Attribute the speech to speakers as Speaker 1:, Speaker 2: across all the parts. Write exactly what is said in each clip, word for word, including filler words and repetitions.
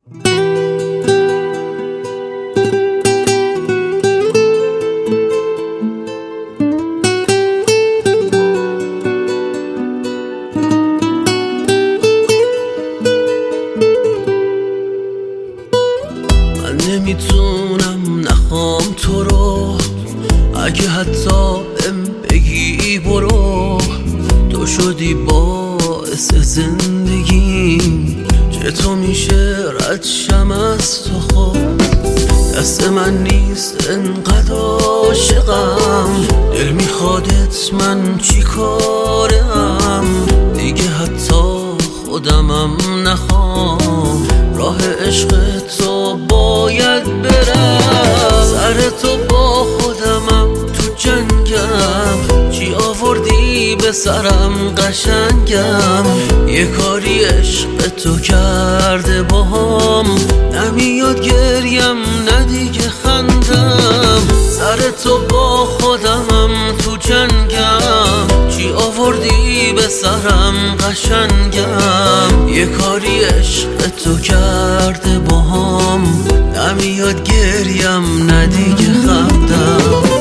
Speaker 1: نمیتونم نخوام تو رو، اگه حتی بهم بگی برو. تو شدی باعث زندگیم، چطور میشه رد شم از تو؟ خود دست من نیست انقدر عاشقم، دل میخوادت من چی کارم؟ دیگه حتی خودمم نخوام، راه عشق تو باید برم. سر تو با خودمم تو جنگم، چی آوردی به سرم قشنگم؟ یه کاری عشق تو کرده باهام، نمیاد گریم نه دیگه خندم. سر تو با خودمم تو جنگم، چی آوردی به سرم قشنگم؟ یه کاری عشق تو کرده باهام، نمیاد گریم نه دیگه خندم.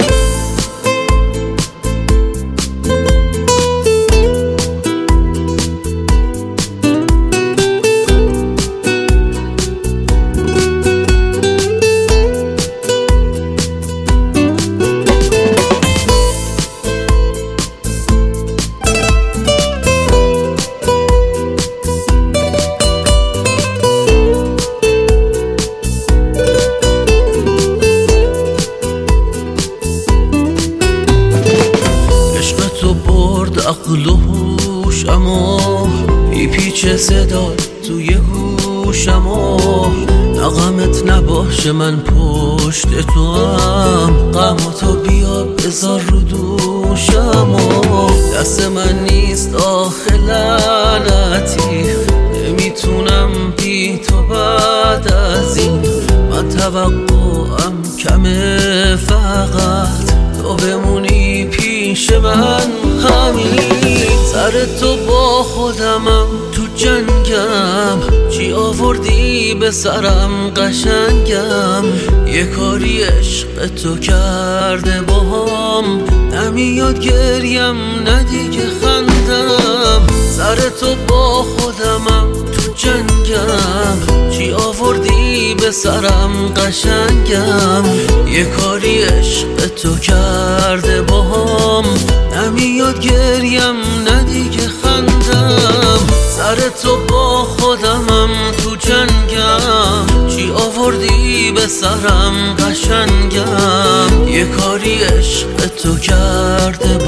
Speaker 1: عقل و هوشمو بی پیچ صدا توی گوشمو، نغمت نباشه من پشت تو هم، غم تو بیا بذار رو دوشمو. دست من نیست آخه لعنتی، نمیتونم بی تو بعد از این. من توقعم کمه، فقط تو بمونی پیش من همین. سر تو با خودمم تو جنگم، چی آوردی به سرم قشنگم؟ یه کاری عشق تو کرده باهام، نمیاد گریم نه دیگه خندم. سر تو با خودمم تو جنگم، چی آوردی به سرم قشنگم؟ یه کاری عشق تو کرده باهام، نمیاد گریم نه دیگه خندم. سر تو با خودمم تو جنگم، چی آوردی به سرم قشنگم؟ یه کاری عشق تو کرده